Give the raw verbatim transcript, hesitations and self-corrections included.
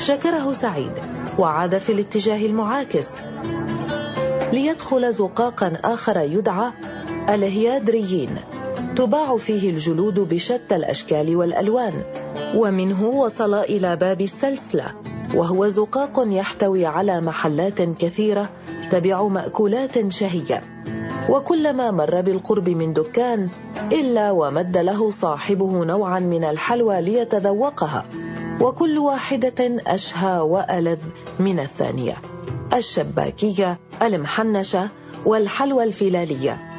شكره سعيد وعاد في الاتجاه المعاكس ليدخل زقاقا آخر يدعى الهيادريين، تباع فيه الجلود بشتى الأشكال والألوان، ومنه وصل إلى باب السلسلة، وهو زقاق يحتوي على محلات كثيرة تبيع مأكولات شهية، وكلما مر بالقرب من دكان إلا ومد له صاحبه نوعا من الحلوى ليتذوقها، وكل واحدة أشهى وألذ من الثانية: الشباكية، المحنشة، والحلوى الفلالية.